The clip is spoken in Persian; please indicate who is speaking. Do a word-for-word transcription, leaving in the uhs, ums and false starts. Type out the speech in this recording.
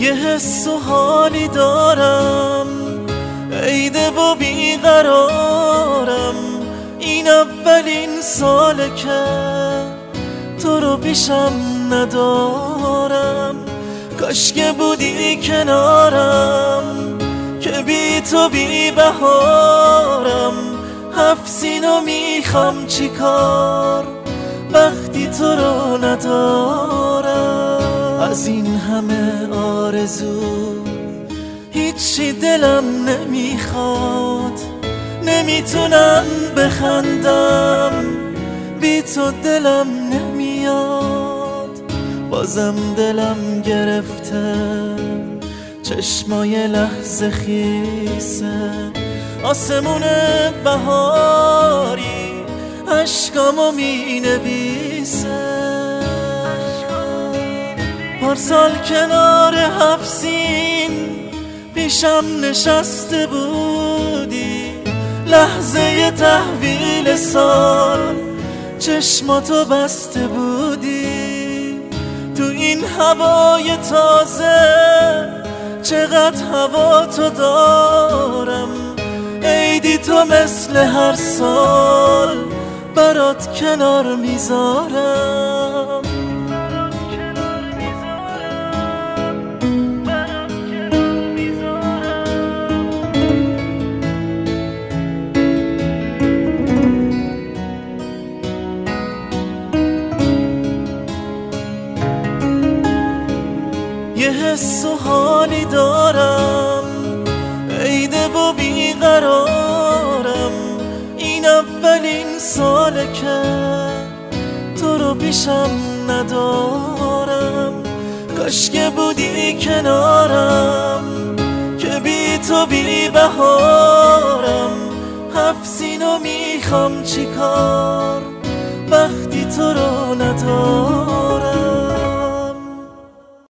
Speaker 1: یه حس و حالی دارم، عیده و بیقرارم. این اولین ساله که تو رو پیشم ندارم. کاش که بودی کنارم که بی تو بی بهارم. هفت سینو میخوام چی کار وقتی تو رو ندارم. از این همه آرزو هیچی دلم نمیخواد. نمیتونم بخندم بی تو دلم نمیاد. بازم دلم گرفته چشمای لحظه خیسه. آسمون بهاری عشقامو می نویسه. پارسال کنار هفت سین پیشم نشسته بودی. لحظه تحویل سال چشماتو بسته بودی. تو این هوای تازه چقدر هوا تو دارم. عیدی تو مثل هر سال برات کنار میذارم. یه حس و حالی دارم، عیده و بیقرارم. این اولین ساله که تو رو پیشم ندارم. کاش که بودی کنارم که بی تو بی بهارم. هفت سینو میخوام چی کار وقتی تو رو ندارم.